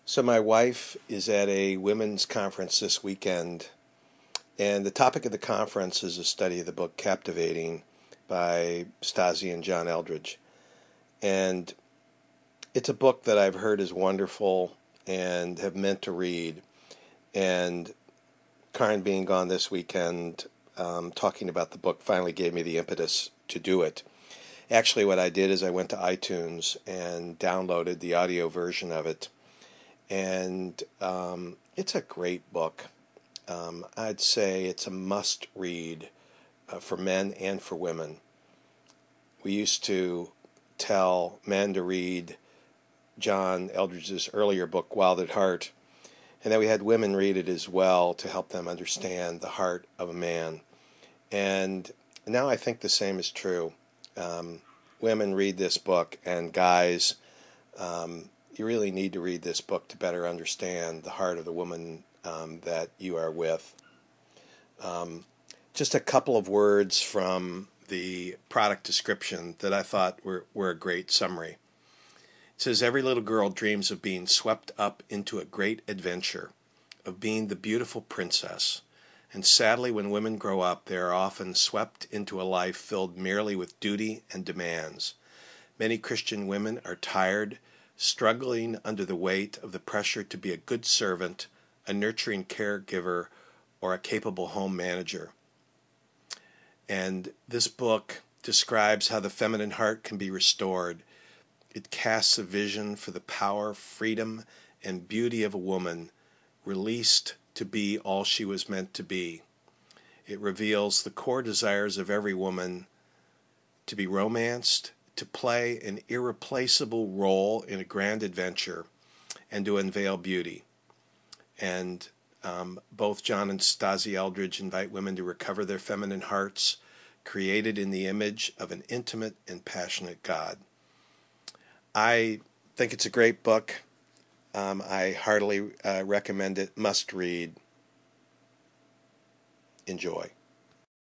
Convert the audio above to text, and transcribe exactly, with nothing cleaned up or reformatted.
So my wife is at a women's conference this weekend, and the topic of the conference is a study of the book Captivating by Stasi and John Eldredge. And it's a book that I've heard is wonderful and have meant to read. And Karen being gone this weekend, um, talking about the book finally gave me the impetus to do it. Actually, what I did is I went to iTunes and downloaded the audio version of it. And um, it's a great book. Um, I'd say it's a must-read uh, for men and for women. We used to tell men to read John Eldredge's earlier book, Wild at Heart, and then we had women read it as well to help them understand the heart of a man. And now I think the same is true. Um, women read this book, and guys, um, you really need to read this book to better understand the heart of the woman um, that you are with. Um, just a couple of words from the product description that I thought were, were a great summary. It says, every little girl dreams of being swept up into a great adventure, of being the beautiful princess. And sadly, when women grow up, they are often swept into a life filled merely with duty and demands. Many Christian women are tired, struggling under the weight of the pressure to be a good servant, a nurturing caregiver, or a capable home manager. And this book describes how the feminine heart can be restored. It casts a vision for the power, freedom, and beauty of a woman, released to be all she was meant to be. It reveals the core desires of every woman to be romanced, to play an irreplaceable role in a grand adventure, and to unveil beauty. And um, both John and Stasi Eldredge invite women to recover their feminine hearts, created in the image of an intimate and passionate God. I think it's a great book. Um, I heartily uh, recommend it. Must read. Enjoy.